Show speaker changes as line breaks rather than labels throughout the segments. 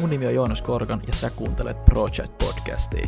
Mun nimi on Joonas Korkan ja sä kuuntelet Project-podcastia.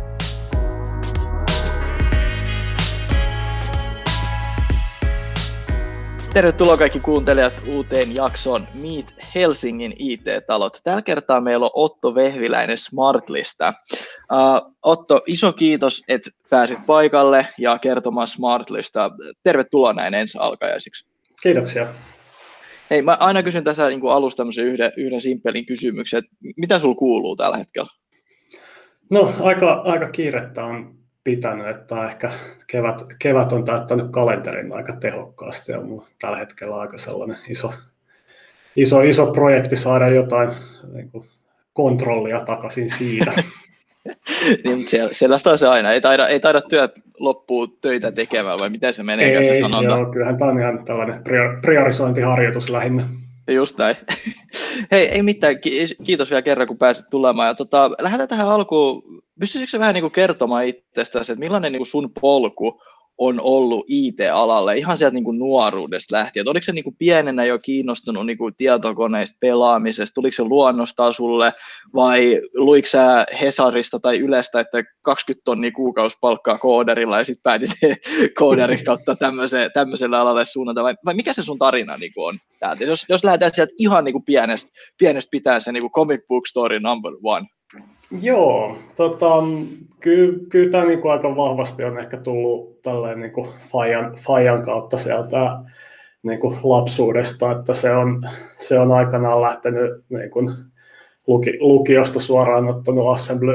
Tervetuloa kaikki kuuntelijat uuteen jaksoon Meet Helsingin IT-talot. Tällä kertaa meillä on Otto Vehviläinen Smartlista. Otto, iso kiitos, että pääsit paikalle ja kertomaan Smartlista. Tervetuloa näin ensi alkajaisiksi.
Kiitoksia.
Hei, mä aina kysyn tässä niin kuin alussa tämmöisen yhden simppelin kysymyksen, että mitä sulla kuuluu tällä hetkellä?
No, aika kiirettä on pitänyt, että ehkä kevät on täyttänyt kalenterin aika tehokkaasti ja mulla tällä hetkellä aika sellainen iso projekti saada jotain niin kuin kontrollia takaisin siitä.
Niin, sellaista se aina. Ei taida työt loppua töitä tekemään, vai miten se menee?
Ei, joo, kyllähän tämä on ihan tällainen priorisointiharjoitus lähinnä.
Just näin. Hei, ei mitään. Kiitos vielä kerran, kun pääsit tulemaan. Ja lähdetään tähän alkuun. Pystyisikö vähän niin kuin kertomaan itsestäsi, että millainen niin kuin sun polku on ollut IT-alalle ihan sieltä niin kuin nuoruudesta lähtien? Oliko se niin kuin pienenä jo kiinnostunut niin kuin tietokoneista pelaamisesta? Tuliko se luonnostaan sulle vai luiko sä Hesarista tai Ylestä, että 20 tonnia kuukausipalkkaa kooderilla ja sitten päätit kooderin kautta tämmöiselle alalle suunnata? Vai mikä se sun tarina niin kuin on täältä? Jos lähdetään sieltä ihan niin kuin pienestä pitää se niin kuin comic book story number one.
Joo, kyllä tämä niinku aika vahvasti on ehkä tullut tälleen niinku fajan kautta sieltä niinku lapsuudesta, että se on aikanaan lähtenyt niinku lukiosta suoraan ottanut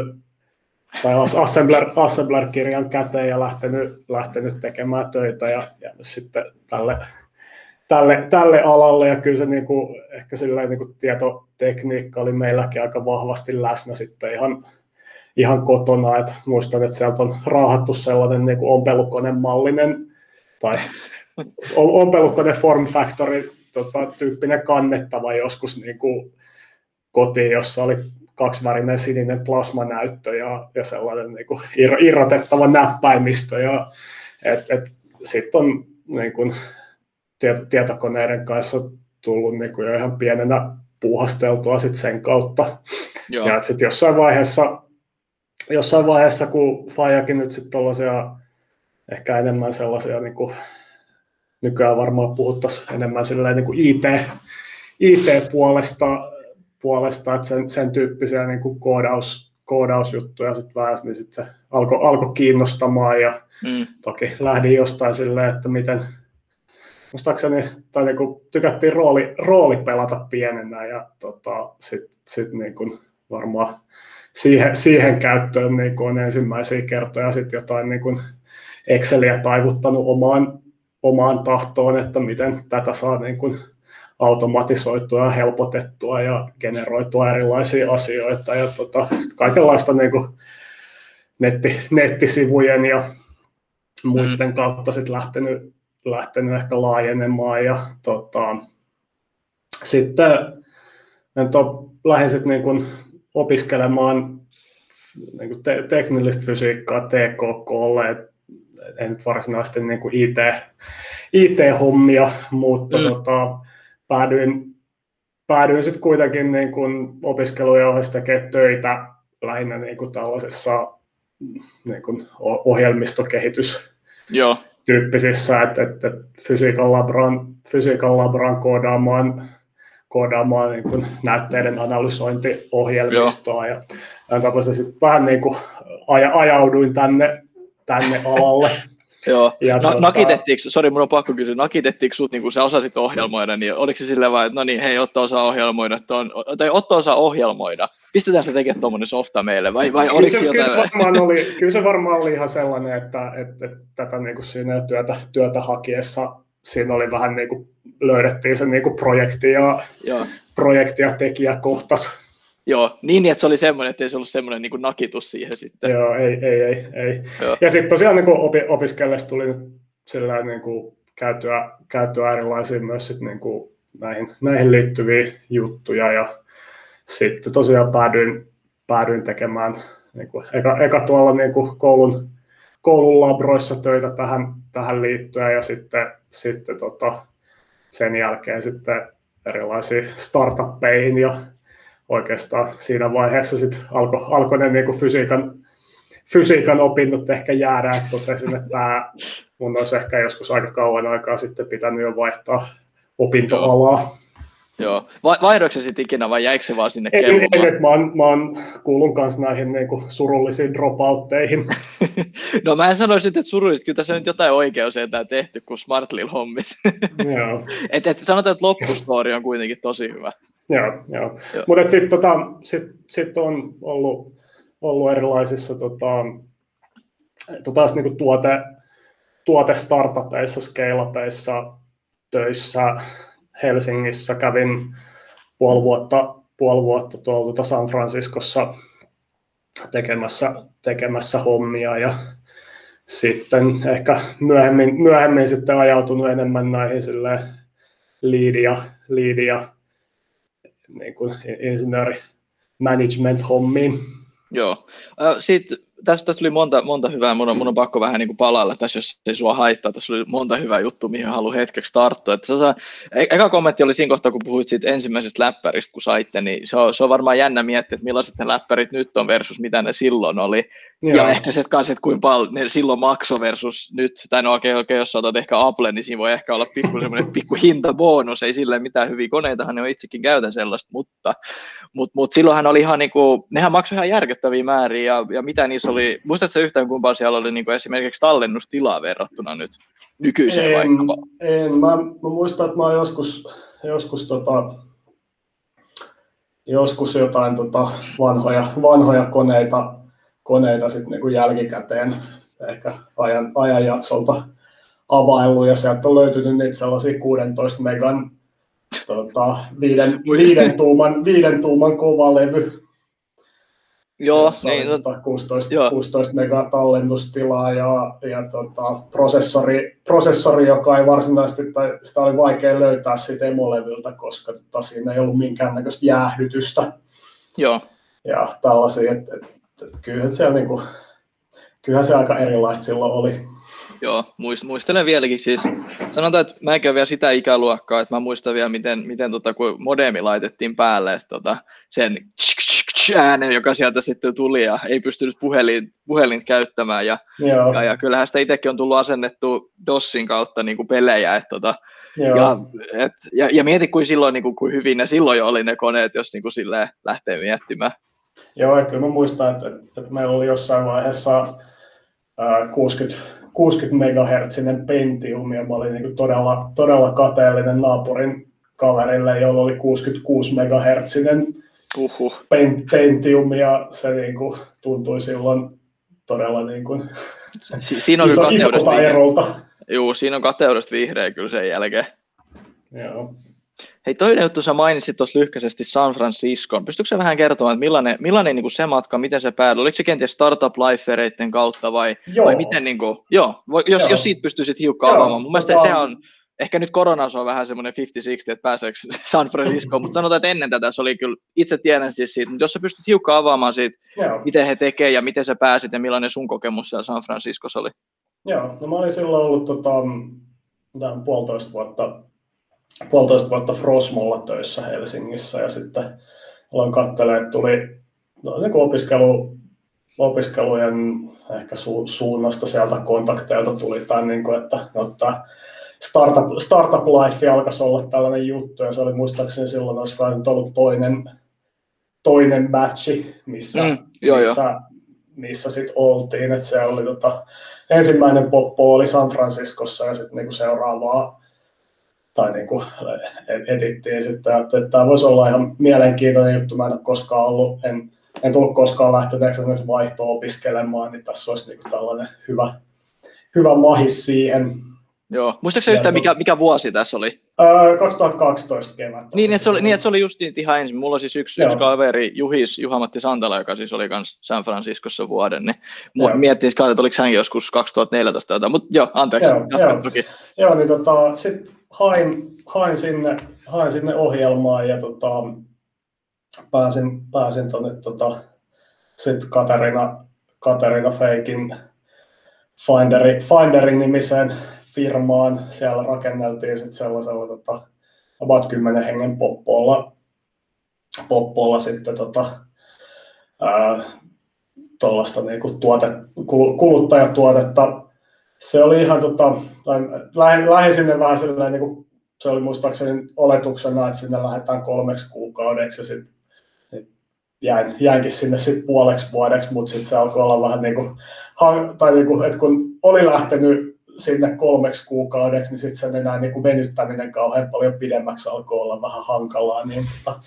Assembler-kirjan käteen ja lähtenyt tekemään töitä ja jäänyt sitten tälle alalle, ja kyllä se niinku, ehkä niinku tietotekniikka oli meilläkin aika vahvasti läsnä sitten ihan kotona, että muistan, että sieltä on raahattu sellainen niinku ompelukonemallinen tai ompelukone form factory tyyppinen kannettava joskus niinku kotiin, jossa oli kaksivärinen sininen plasmanäyttö ja sellainen niinku irrotettava näppäimistö, ja sitten on niinku tietokoneiden kanssa tullut niin kuin jo ihan pienenä puuhasteltua sit sen kautta. Joo. Ja sitten jossain vaiheessa, kun Fajakin nyt sitten tuollaisia ehkä enemmän sellaisia, niin kuin nykyään varmaan puhuttaisiin enemmän niin kuin IT-puolesta, että sen tyyppisiä niin kuin koodausjuttuja sitten vähän, niin sitten se alkoi kiinnostamaan, ja toki lähdin jostain silleen, että miten muistaakseni niinku tykättiin rooli pelata pienenä, ja sit niinku varmaan siihen käyttöön niinku on ensimmäisiä kertoja sit jotain niinku Exceliä taivuttanut omaan tahtoon, että miten tätä saa niinku automatisoitua ja helpotettua ja generoitua erilaisia asioita, ja sit kaikenlaista niinku nettisivujen ja muiden kautta sit lähtenyt ehkä laajenemaan, ja sitten lähdin sitten niin kuin opiskelemaan niin kuin teknillistä fysiikkaa TKK:lle, en nyt varsinaisesti niin kuin IT-hommia, mutta päädyin sitten kuitenkin niin kuin opiskelujen ohessa tekemään töitä lähinnä niin kuin tällaisessa niin kuin ohjelmistokehitys. Joo. Tyyppisissä, että fysiikan labraan koodaamaan niin kuin näytteiden analysointiohjelmistoa. Joo. Ja tällaista sitten vähän niin kuin ajauduin tänne alalle.
Joo. Mun on pakko kysyä, nakitettiinko sut, niin kun sä osasit ohjelmoida, niin oliko se silleen vaan, että no niin, hei, Otto osaa ohjelmoida, tai Otto osaa ohjelmoida, pistetään se tekemään tuommoinen softa meille, vai oliko se jotain?
Kyllä se varmaan oli ihan sellainen, että tätä niin kuin siinä työtä hakiessa siinä oli vähän niin kuin löydettiin se niin kuin projekti ja tekijä kohtas.
Joo, niin että se oli semmoinen, että ei se ollut semmoinen niin kuin nakitus siihen sitten.
Joo, ei. Joo. Ja sitten tosiaan niin opiskellessa tuli nyt sillä niin kuin käytyä erilaisia myös sit niin kuin näihin liittyviä juttuja, ja sitten tosiaan päädyin tekemään niin kuin eka tuolla niin kuin koulun labroissa töitä tähän liittyen, ja sitten sen jälkeen sitten erilaisiin startuppeihin ja oikeastaan siinä vaiheessa sitten alkoi ne niin kuin fysiikan opinnot ehkä jäädä, että totesin, että tämä mun olisi ehkä joskus aika kauan aikaa sitten pitänyt jo vaihtaa opintoalaa.
Joo. Vaihdoiko se sitten ikinä vai jäikö se vaan sinne
kellumaan? Mä oon kuulun kanssa näihin niinku surullisiin dropoutteihin.
No mä en sanoisi, että surullisesti, kyllä tässä on nyt jotain oikeus sentään tehty kuin Smartlil hommis.
Joo.
Sanotaan, että loppustory on kuitenkin tosi hyvä.
Joo. Mutta sit on ollut erilaisissa niinku tuote-startupeissa, scale-upeissa töissä. Helsingissä kävin puoli vuotta tuolta San Franciscossa tekemässä hommia ja sitten ehkä myöhemmin sitten ajautunut enemmän näihin lead ja niin kuin insinööri management hommiin.
Joo. Sitten tästä tuli monta hyvää, mun on pakko vähän niin kuin palailla tässä, jos ei sua haittaa. Tässä oli monta hyvää juttua, mihin haluan hetkeksi tarttua. Eka kommentti oli siinä kohtaa, kun puhuit siitä ensimmäisestä läppäristä, kun saitte, niin se on varmaan jännä miettiä, että millaiset ne läppärit nyt on versus mitä ne silloin oli. Joo. Ja ehkä se kanssa, että kuinka paljon ne silloin maksoi versus nyt, tai no okei, jos otat ehkä Apple, niin siinä voi ehkä olla pikku hintabonus, ei silleen mitään hyviä koneitahan, ne on itsekin käytän sellaista, mutta silloinhan oli ihan niinku, nehän maksoi ihan järkyttäviä määriä, ja mitä niissä oli, muistatko yhtään kuinka siellä oli niinku esimerkiksi tallennustilaa verrattuna nyt nykyiseen vaikkapa?
Mä muistan, että mä oon joskus jotain vanhoja koneita sitten niinku jälkikäteen ehkä ajanjaksolta availlut, ja sieltä on löytynyt niitä sellaisia 16 megan 5 tuuman kova levy.
Joo,
niin, 16 megaa tallennustilaa ja prosessori, joka ei varsinaisesti, tai sitä oli vaikea löytää siitä emolevyltä, koska siinä ei ollut minkäännäköistä jäähdytystä.
Joo.
Ja tällaisia, että kyllähän se aika erilaista silloin oli.
Joo, muistelen vieläkin siis, sanotaan, että mä en käy vielä sitä ikäluokkaa, että mä muistan vielä, miten kun modemi laitettiin päälle, että sen äänen, joka sieltä sitten tuli ja ei pystynyt puhelin käyttämään ja kyllähän sitä itsekin on tullut asennettu DOSin kautta niin kuin pelejä, ja mieti kuin silloin niin kuin hyvin ne silloin jo oli ne koneet, jos niin kuin silleen lähtee miettimään.
Joo, ja kyllä mä muistan, että meillä oli jossain vaiheessa 60 MHz Pentium, ja mä olin niin kuin todella kateellinen naapurin kaverille, jolla oli 66 MHz Pentium, ja se niin kuin tuntui silloin todella niin kuin isolta erolta.
Joo, siinä on kateudesta vihreä kyllä sen jälkeen.
Joo.
Hei, toinen juttu, sä mainitsit tuossa lyhkäisesti San Franciscon. Pystytkö sä vähän kertomaan, että millainen niin kuin se matka, miten se päädyi? Oliko se kenties Startup Lifereiden kautta vai miten? Niin kuin, jos siitä pystyisit hiukan avaamaan. Mun mielestä se on, ehkä nyt koronassa on vähän semmoinen 50-60, että pääseekö San Franciscoon, mutta sanotaan, että ennen tätä se oli kyllä, itse tiedän siis siitä, mutta jos sä pystyt hiukan avaamaan siitä, miten he tekee ja miten sä pääsit ja millainen sun kokemus siellä San Franciscossa oli? Joo,
no mä olin silloin ollut puolitoista vuotta Frosmolla töissä Helsingissä, ja sitten aloin katselemaan, että tuli niin opiskelujen ehkä suunnasta sieltä kontakteilta tuli tämä, niin kuin, että startup life alkaisi olla tällainen juttu, ja se oli muistaakseni silloin, olisiko nyt ollut toinen batchi, missä sitten oltiin, että se oli ensimmäinen poppo oli San Franciscossa, ja sitten niin seuraavaa tai niin kuin etittiin sitten, että tämä voisi olla ihan mielenkiintoinen juttu. Mä en ole koskaan ollut, en tullut koskaan lähteneeksi esimerkiksi vaihto-opiskelemaan, niin tässä olisi niin kuin tällainen hyvä mahis siihen.
Joo. Muistatko yhtään, mikä vuosi tässä oli?
2012 kevättä.
Niin, että se oli just ihan ensin. Mulla on siis yksi kaveri, Juha-Matti Santala, joka siis oli myös San Franciscossa vuoden, niin miettii, että oliko hänkin joskus 2014 jotain, mutta anteeksi.
Joo, niin sitten hain sinne ohjelmaan ja pääsin tuonne sitten Katerina Feikin Finderin nimiseen firmaan. Siellä rakenneltiin sitten sellaisella about 10 hengen poppoolla Poppolla sitten tuollaista niinku kuluttajatuotetta. Se oli ihan lähdin sinne vähän sellainen, niinku, se oli muistaakseni oletuksena, että sinne lähdetään 3 kuukaudeksi ja sitten jäinkin sinne sit puoleksi vuodeksi, mutta sitten se alkoi olla vähän niinku, että kun oli lähtenyt sinne 3 kuukaudeksi, niin sitten sen enää niinku venyttäminen kauhean paljon pidemmäksi alkoi olla vähän hankalaa, niin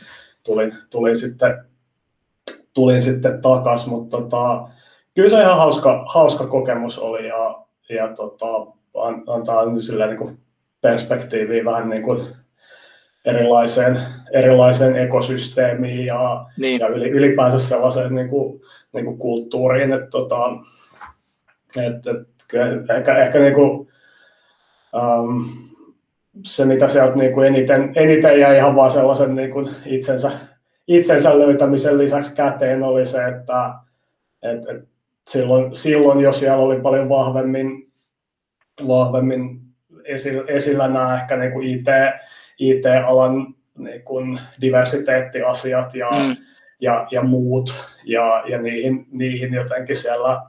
tulin sitten takaisin, mutta kyllä se ihan hauska kokemus oli ja antaa niinku perspektiiviä vähän niinku erilaiseen ekosysteemiin ja ylipäänsä sellaiseen niinku kulttuuriin, että kyllä ehkä niinku, se mitä sieltä niinku eniten jäi ihan vaan sellaisen niinku itsensä löytämisen lisäksi käteen oli se, että silloin jos siellä oli paljon vahvemmin esillä nämä ehkä niinku IT-alan niinku diversiteettiasiat ja muut, ja niihin jotenkin siellä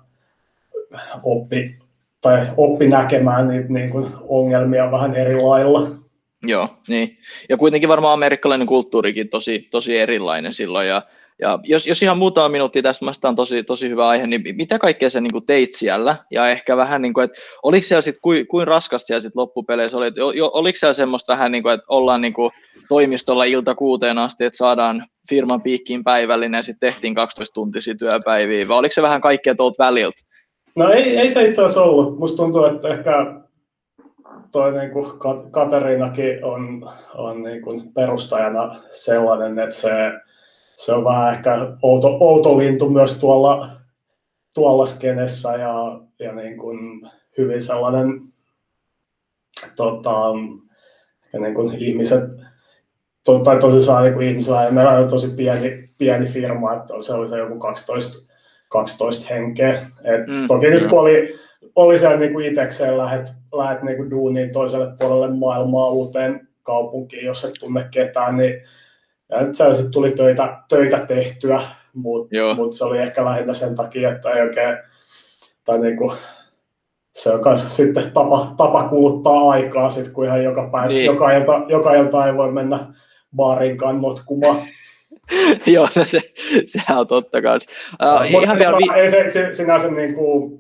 oppi näkemään niitä niinku ongelmia vähän eri lailla.
Joo, niin. Ja kuitenkin varmaan amerikkalainen kulttuurikin tosi erilainen silloin. Ja jos ihan muutama minuutti tästä, mielestäni on tosi hyvä aihe, niin mitä kaikkea sä niin teit siellä? Ja ehkä vähän, niin kuin, että oliko siellä sitten, kuin raskasta siellä sitten loppupeleissä oli? Oliko siellä semmoista vähän, niin kuin, että ollaan niin kuin toimistolla ilta 6 asti, että saadaan firman piikkiin päivällinen ja sitten tehtiin 12-tuntisia työpäiviä, vai oliko se vähän kaikkea tuolta väliltä?
No ei se itse asiassa ollut. Musta tuntuu, että ehkä toi niinku Kateriinakin on niinku perustajana sellainen, että se on vähän ehkä outo lintu myös tuolla skenessä ja niinku hyvin sellainen niinku ihmiset tosissaan niinku ihmisillä, meillä on tosi pieni firma, että se oli se joku 12 henkeä. Toki nyt kun oli siellä niinku itsekseen lähet niinku duuniin toiselle puolelle maailmaa uuteen kaupunkiin, jos et tunne ketään, niin se tuli töitä tehtyä, mutta se oli ehkä lähinnä sen takia, että ei oikein, tai niinku, se on myös sitten tapa kuluttaa aikaa, sit, kun ihan joka päivä, niin. joka ilta ei voi mennä baariinkaan notkumaan.
Joo, no sehän on totta kanssa.
Ei se sinänsä niinku,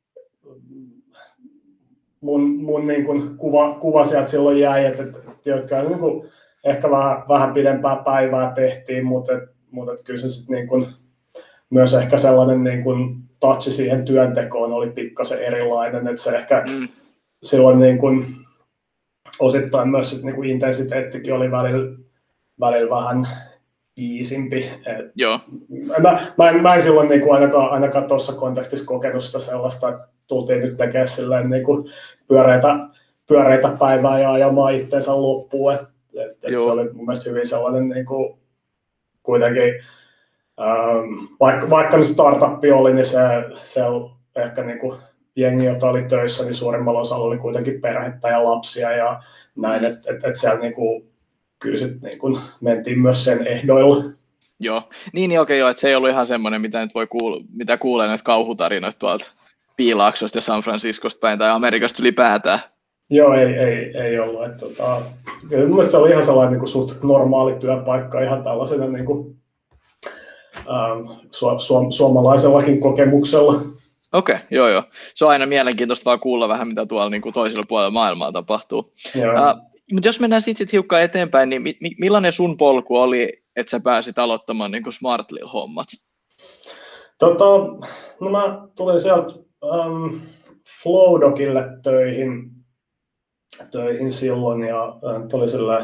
mun niin kuin kuva sieltä silloin jäi, että jotka niin kuin ehkä vähän pidempää päivää tehtiin, mutta kyllä se sitten niin kuin, myös ehkä sellainen niin kuin touchi siihen työntekoon oli pikkasen erilainen, että se ehkä silloin niin kuin, osittain myös sit, niin kuin intensiteettikin oli välillä vähän iisimpi.
Joo.
Mä en silloin niin kuin ainakaan tuossa kontekstissa kokenut sitä sellaista, että tultiin nyt tekemään silleen niin kuin pyöreitä päivää ja ajamaan itseensä loppuun. Se oli mun mielestä hyvin sellainen niin kuin, kuitenkin, vaikka nyt startuppi oli, niin se ehkä niin kuin jengi, jota oli töissä, niin suurimmalla osalla oli kuitenkin perhettä ja lapsia ja näin, että siellä niin kuin, kyllä sitten niin kuin mentiin myös sen ehdoilla.
Joo, niin okei, että se ei ollut ihan semmoinen, mitä nyt mitä kuulee näitä kauhutarinoita tuolta Piilaaksosta ja San Franciscosta päin tai Amerikasta ylipäätään.
Joo, ei ollut. Kyllä mun mielestä se oli ihan sellainen niin kuin suht normaali työpaikka ihan tällaisena niin kuin, suomalaisellakin kokemuksella.
Okei, joo. Se on aina mielenkiintoista vaan kuulla vähän, mitä tuolla niin kuin toisella puolella maailmaa tapahtuu. Mutta jos mennään sitten hiukan eteenpäin, niin millainen sun polku oli, että sä pääsit aloittamaan niin kuin Smartlil-hommat?
No mä tulin sieltä Flowdogille töihin silloin ja tuli sille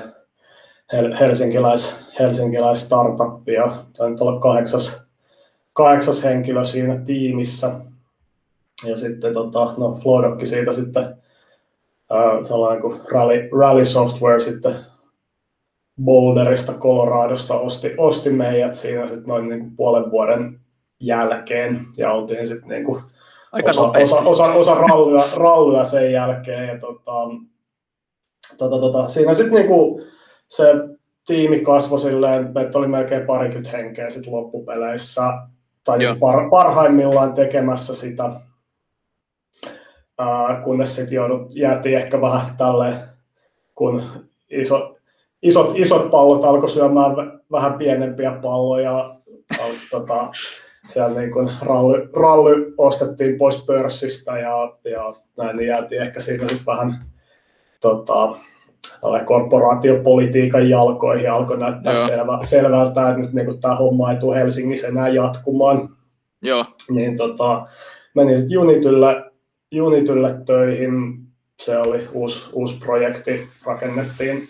helsinkiläis startup ja tainnut olla 8 henkilö siinä tiimissä. Ja sitten Flowdog siitä sitten sellainen kuin Rally Software sitten Boulderista, Coloradosta osti meidät siinä sitten noin niin kuin puolen vuoden jälkeen ja oltiin sitten niin kuin osa rallia sen jälkeen ja siinä sitten niin kuin se tiimi kasvoi silleen, meitä oli melkein 20 henkeä sit loppupeleissä, tai
Joo.
parhaimmillaan tekemässä sitä, kunnes sitten jäätiin ehkä vähän tälleen, kun isot pallot alkoi syömään vähän pienempiä palloja. Siellä niin kun ralli ostettiin pois pörssistä ja näin, niin jäätiin ehkä siinä sitten vähän korporaatiopolitiikan jalkoihin, alkoi näyttää selvältä, että nyt niin tämä homma ei tule Helsingissä enää jatkumaan.
Joo.
Niin menin sitten Unitylle töihin. Se oli uusi projekti, rakennettiin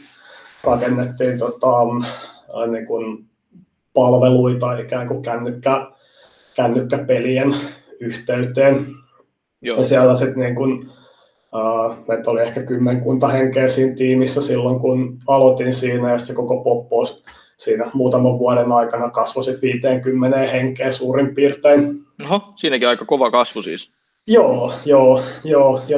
niin kuin palveluita ikään kuin kännykkäpelien yhteyteen.
Joo.
Ja siellä sitten niin kuin, meitä oli ehkä 10 henkeä siinä tiimissä silloin, kun aloitin siinä, ja sitten koko poppo siinä muutaman vuoden aikana kasvoi 50 henkeä suurin piirtein.
Oho, siinäkin aika kova kasvu siis.
Joo. Ja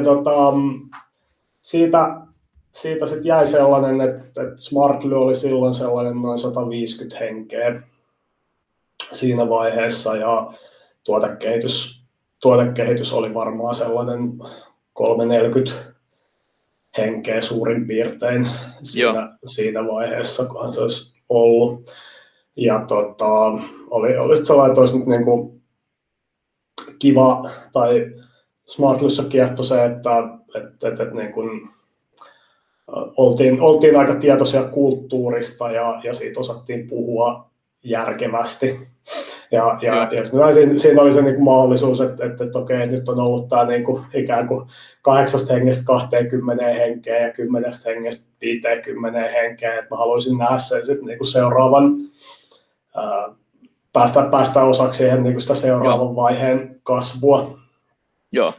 siitä sitten jäi sellainen, että Smartly oli silloin sellainen noin 150 henkeä siinä vaiheessa, ja tuotekehitys oli varmaan sellainen 30-40 henkeä suurin piirtein siinä vaiheessa, kunhan se olisi ollut. Ja oli sitten sellainen, että olisi nyt niin kuin kiva, tai Smartlyssä kiehtoi se, että niin kuin oltiin aika tietoisia kulttuurista ja siitä osattiin puhua järkevästi. Ja siinä oli se niin kuin mahdollisuus, että okei, nyt on ollut tämä niin kuin ikään kuin 8 hengestä 20 henkeä ja 10 hengestä 50 henkeä. Että mä haluaisin nähdä sen sitten niin kuin seuraavan, päästä osaksi siihen niin kuin sitä seuraavan vaiheen kasvua.
Joo.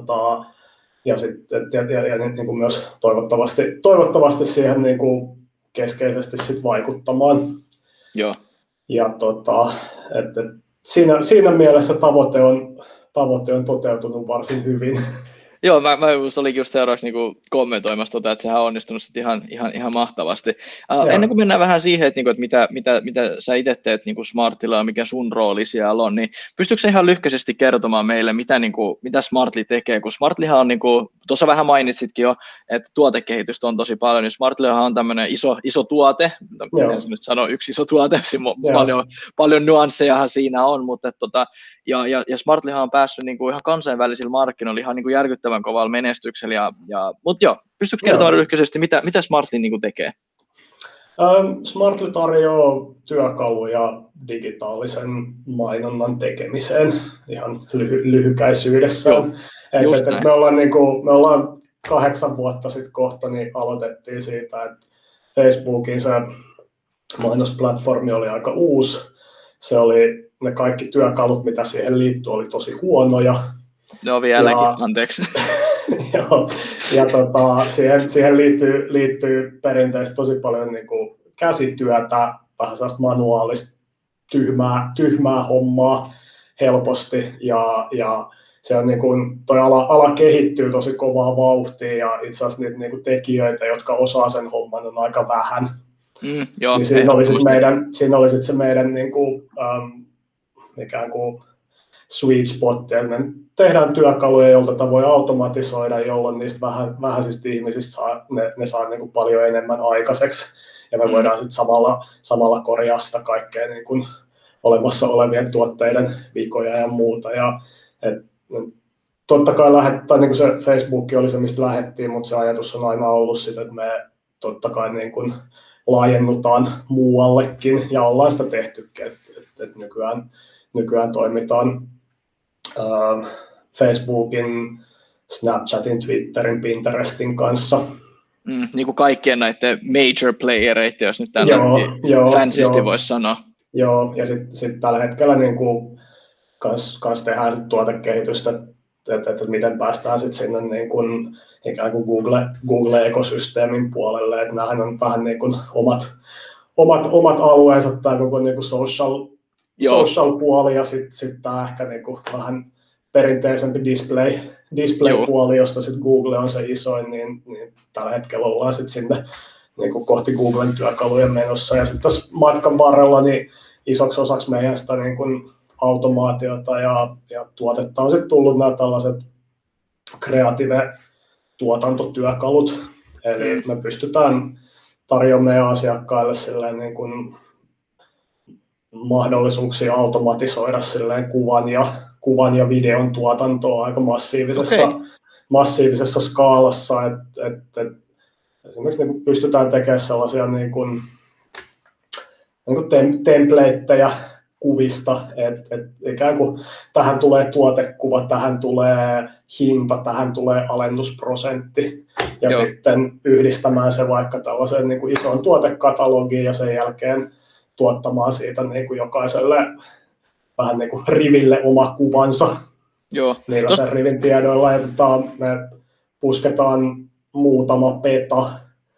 Ja sitten niin kuin myös toivottavasti siihen niin kuin keskeisesti sit vaikuttamaan.
Joo.
Ja että siinä mielessä tavoite on toteutunut varsin hyvin.
Joo, mä olinkin just seuraavaksi niin kommentoimassa, että sehän on onnistunut sit ihan mahtavasti. Ennen kuin mennään vähän siihen, että mitä sä itse teet niin Smartlylla ja mikä sun rooli siellä on, niin pystytkö sä ihan lyhkäisesti kertomaan meille, mitä Smartly tekee? Kun Smartlyhan on, tuossa vähän mainitsitkin jo, että tuotekehitystä on tosi paljon, niin Smartlyhan on tämmöinen iso tuote, en nyt sano yksi iso tuote, paljon nuanssejahan siinä on, mutta ja Smartlyhan on päässyt ihan kansainvälisillä markkinoilla ihan järkyttävän kovalla menestyksellä. Mutta joo, pystytkö kertomaan lyhkäisesti, mitä Smartly tekee?
Smartly tarjoaa työkaluja digitaalisen mainonnan tekemiseen ihan lyhykäisyydessään. Me ollaan 8 vuotta sitten kohta niin aloitettiin siitä, että Facebookin se mainosplatformi oli aika uusi. Ne kaikki työkalut, mitä siihen liittyy, oli tosi huonoja.
No vieläkin, anteeksi.
Joo, ja siihen liittyy perinteisesti tosi paljon niin kuin käsityötä, vähän sellaista manuaalista tyhmää hommaa helposti, ja se on niin kuin, toi ala kehittyy tosi kovaa vauhtia, ja itse asiassa niitä niin kuin tekijöitä, jotka osaa sen homman, on aika vähän.
Joo,
niin siinä oli sit se meidän niin kuin, ikään kuin sweet spot, ja me tehdään työkaluja, joilta voi automatisoida, jolloin niistä vähäisistä ihmisistä ne saa niin kuin paljon enemmän aikaiseksi, ja me voidaan sitten samalla korjaa sitä kaikkea niin kuin olemassa olevien tuotteiden vikoja ja muuta. Ja totta kai niin kuin se Facebook oli se, mistä lähdettiin, mutta se ajatus on aina ollut sitä, että me totta kai niin kuin laajennutaan muuallekin, ja ollaan sitä tehtykin, että nykyään toimitaan Facebookin, Snapchatin, Twitterin, Pinterestin kanssa.
Niin kuin kaikkien näiden major playereiden, jos nyt tällä fansisti voisi sanoa. Joo,
ja sitten tällä hetkellä niin kuin kans tehdään sit tuotekehitystä, että miten päästään sitten sinne niin kuin ikään kuin Google-ekosysteemin puolelle, että nämähän on vähän niin kuin omat alueensa, tämä koko niin kuin social-puoli, ja sitten tämä ehkä niin kuin vähän perinteisempi display-puoli, josta sitten Google on se isoin, niin tällä hetkellä ollaan sitten sinne niin kuin kohti Googlen työkaluja menossa. Ja sitten tässä matkan varrella niin isoksi osaksi meidän sitä niin kuin automaatiota ja tuotetta on sitten tullut nämä tällaiset kreatiive-tuotantotyökalut. Eli me pystytään tarjoamaan meidän asiakkaille silleen niin kuin mahdollisuuksia automatisoida silleen kuvan ja videon tuotantoa aika massiivisessa skaalassa. Esimerkiksi niin pystytään tekemään sellaisia niin kuin templateja kuvista, että ikään kuin tähän tulee tuotekuva, tähän tulee hinta, tähän tulee alennusprosentti, ja sitten yhdistämään se vaikka tällaiseen niin kuin isoon tuotekatalogiin ja sen jälkeen tuottamaan siitä niin kuin jokaiselle vähän niin kuin riville oma kuvansa niillä sen rivin tiedoilla. Ja me pusketaan muutama peta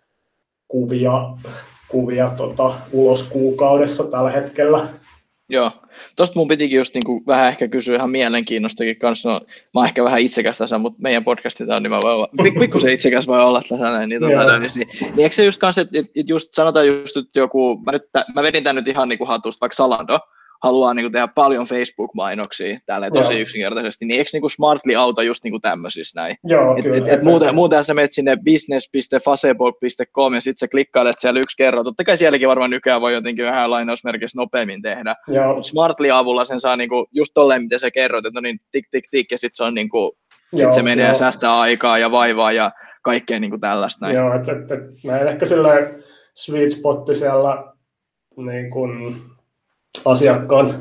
kuvia ulos kuukaudessa tällä hetkellä.
Joo, tuosta mun pitikin just niinku vähän ehkä kysyä ihan mielenkiinnostakin kanssa. No, mä oon ehkä vähän itsekäs tässä, mutta meidän podcastit on, niin mä voin olla, pikkusen itsekäs voi olla tässä näin. Niin eikö se just kanssa, että just sanotaan just, että joku, mä vedin tän nyt ihan niinku hatusta, vaikka Zalando haluaa niinku tehdä paljon Facebook-mainoksia tälleen tosi yksinkertaisesti, niin eikö niinku Smartly auta just niinku tämmöisissä näin?
Joo, kyllä.
Muuten sä menet sinne business.facebook.com ja sitten sä klikkailet siellä yksi kerran. Totta kai sielläkin varmaan nykyään voi jotenkin vähän lainausmerkissä nopeammin tehdä. Mutta Smartly avulla sen saa niinku just tolleen, miten sä kerrot, että no niin tik ja sitten se on niinku, sit se menee ja säästää aikaa ja vaivaa ja kaikkea niinku tällaista näin.
Joo, että meillä ehkä silleen sweet spotti siellä niin kuin asiakkaan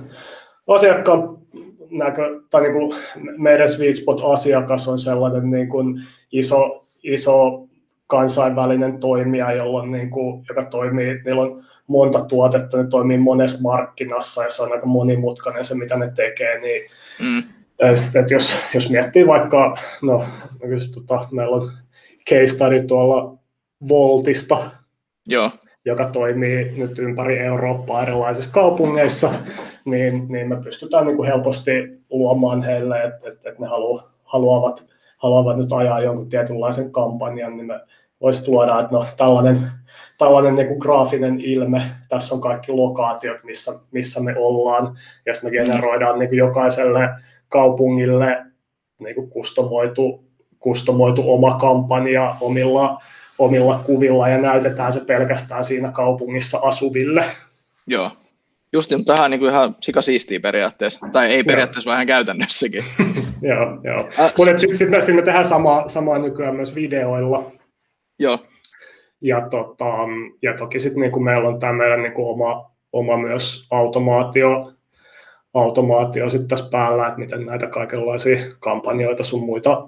tai niin kuin meidän sweet spot -asiakas on sellainen niin kuin iso kansainvälinen toimija, joka toimii, niillä on monta tuotetta, ne toimii monessa markkinassa ja se on aika monimutkainen se, mitä ne tekee. Niin, että jos miettii vaikka, meillä on case study tuolla Woltista, joka toimii nyt ympäri Eurooppaa erilaisissa kaupungeissa, niin me pystytään niin kuin helposti luomaan heille, että ne haluavat nyt ajaa jonkun tietynlaisen kampanjan, niin me voisi luoda, että no, tällainen niin kuin graafinen ilme, tässä on kaikki lokaatiot, missä me ollaan, ja sitten me generoidaan niin kuin jokaiselle kaupungille niin kuin kustomoitu oma kampanja omilla kuvilla ja näytetään se pelkästään siinä kaupungissa asuville. Joo,
just, mutta tämähän on niin kuin ihan sikasiistiä periaatteessa, tai ei periaatteessa, vaan ihan käytännössäkin.
Joo. Mutta sitten me tehdään samaa nykyään myös videoilla.
Joo.
Ja toki sitten niin meillä on tämä meidän niin oma myös automaatio sitten tässä päällä, että miten näitä kaikenlaisia kampanjoita sun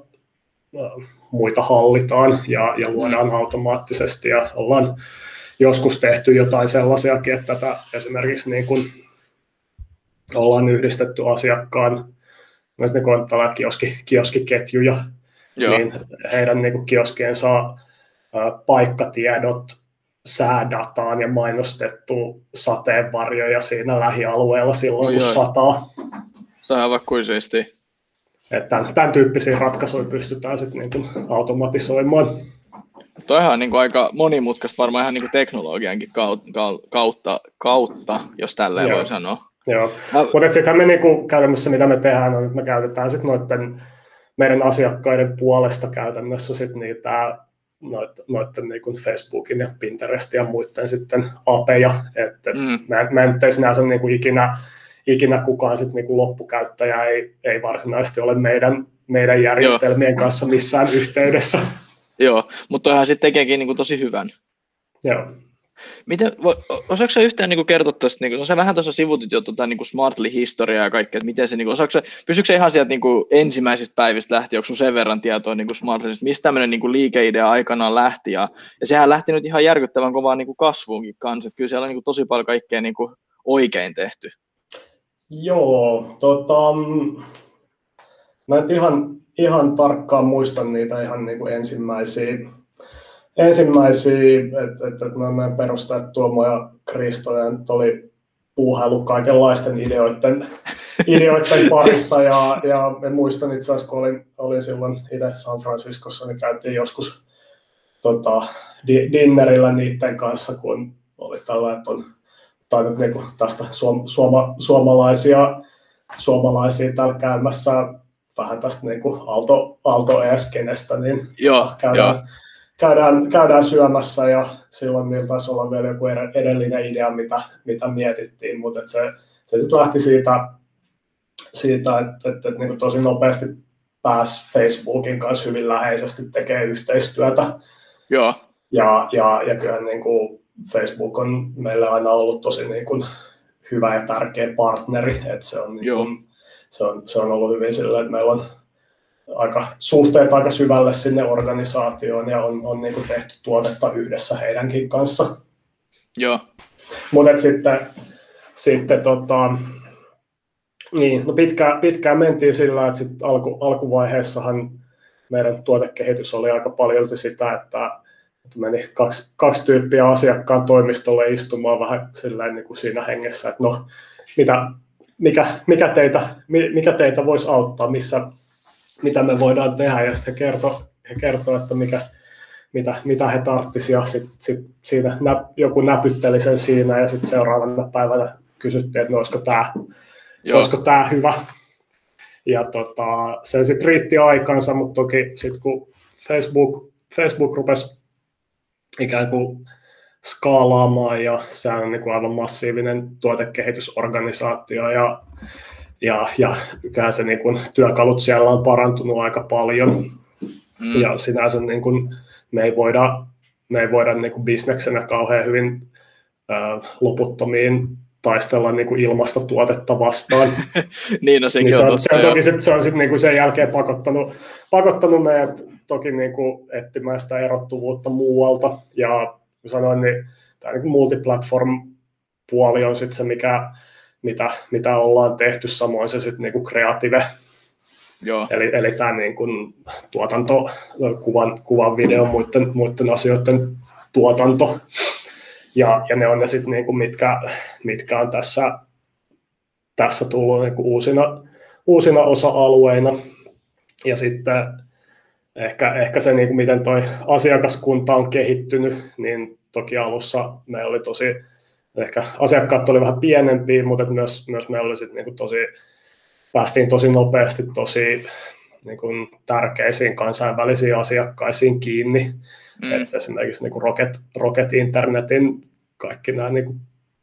muita hallitaan ja luodaan automaattisesti, ja ollaan joskus tehty jotain sellaisiakin, että tätä esimerkiksi niin kun ollaan yhdistetty asiakkaan myös niin kuin kioskiketjuja, niin heidän niin kuin kioskien saa paikkatiedot säädataan ja mainostettu sateenvarjoja siinä lähialueella silloin, kun sataa.
Tämä on aivan kuin siistiä.
Tämän tyyppisiä ratkaisuja pystytään sitten niin kuin automatisoimaan.
Toihan on niin kuin aika monimutkaista varmaan ihan niin kuin teknologiankin kautta, jos tälleen voi sanoa.
Joo, mutta sittenhän me niin kuin käytännössä mitä me tehdään on, että me käytetään sitten noiden meidän asiakkaiden puolesta käytännössä sitten noiden niin kuin Facebookin ja Pinterestin ja muiden sitten apeja, että mä en nyt sinänsä niin kuin ikinä kukaan sit niinku loppukäyttäjä ei varsinaisesti ole meidän järjestelmien kanssa missään yhteydessä.
Joo, mutta toihan sitten tekeekin niinku tosi hyvän.
Joo.
Osaatko sä yhtään niinku kertoa tuosta, niinku, sä vähän tuossa sivutit jo niinku Smartly-historiaa ja kaikkea, että miten se, niinku, pystyykö se ihan sieltä niinku ensimmäisistä päivistä lähtien, onko sun sen verran tietoa niinku Smartlysta, mistä tämmöinen niinku liikeidea aikanaan lähti, ja sehän lähti nyt ihan järkyttävän kovaan niinku kasvuunkin kanssa, että kyllä siellä on niinku tosi paljon kaikkea niinku oikein tehty.
Joo, mä en ihan tarkkaan muista niitä ihan niin kuin ensimmäisiä että meidän perustajat Tuomo ja Kristo oli puuhailu kaikenlaisten ideoiden parissa ja muistan itse asiassa, kun olin silloin itse San Franciscossa, niin käytiin dinnerillä niiden kanssa, kun oli tällainen, että on tainnut niin kuin tästä suomalaisia täällä käymässä vähän tästä niin kuin Aalto ES-kenestä, niin käydään syömässä ja silloin niillä taisi olla vielä joku edellinen idea, mitä mietittiin, mutta se sitten lähti siitä että niin kuin tosi nopeasti pääsi Facebookin kanssa hyvin läheisesti tekemään yhteistyötä.
Joo.
Ja kyllä niin kuin Facebook on meille aina ollut tosi niin kuin hyvä ja tärkeä partneri, että se on, niin kuin, se on ollut hyvin sillä, että meillä on suhteet aika syvälle sinne organisaatioon ja on niin kuin tehty tuotetta yhdessä heidänkin kanssa.
Joo.
Mutta sitten niin, no pitkään mentiin sillä, että sit alkuvaiheessahan meidän tuotekehitys oli aika paljolti sitä, että meni kaksi tyyppiä asiakkaan toimistolle istumaan vähän silleen niin kuin siinä hengessä, että no, mikä teitä voisi auttaa, mitä me voidaan tehdä, ja sitten he kertoo että mitä he tarvitsisivat, ja sitten siinä joku näpytteli sen siinä, ja sitten seuraavana päivänä kysyttiin, että no, olisiko tämä hyvä. Ja se sitten riitti aikansa, mutta toki sitten kun Facebook rupesi ikään kuin skaalaamaan, ja se on niin kuin aivan massiivinen tuotekehitysorganisaatio, ja kyllä se niin kuin työkalut siellä on parantunut aika paljon, ja sinänsä niin kuin me ei voida niin kuin bisneksenä kauhean hyvin loputtomiin taistella niin kuin ilmasta tuotetta vastaan.
Niin, no sekin
niin
on totta.
Se on sitten niin kuin sen jälkeen pakottanut meidät toki niin kuin etsimään sitä erottuvuutta muualta. Ja sanoin, niin tämä niin kuin multiplatform-puoli on sitten se, mitä ollaan tehty, samoin se sitten niin kuin creative.
Joo.
Eli tämä niin kuin tuotanto, kuvan, videon, muiden asioiden tuotanto. Ja ne on ne sitten niinku, mitkä on tässä tullut niinku uusina osa-alueina. Ja sitten ehkä se, niinku, miten toi asiakaskunta on kehittynyt, niin toki alussa meillä oli ehkä asiakkaat oli vähän pienempiä, mutta myös meillä oli sitten niinku päästiin tosi nopeasti niinku tärkeisiin kansainvälisiin asiakkaisiin kiinni. Että esimerkiksi niin kuin Rocket Internetin kaikki nämä niin kuin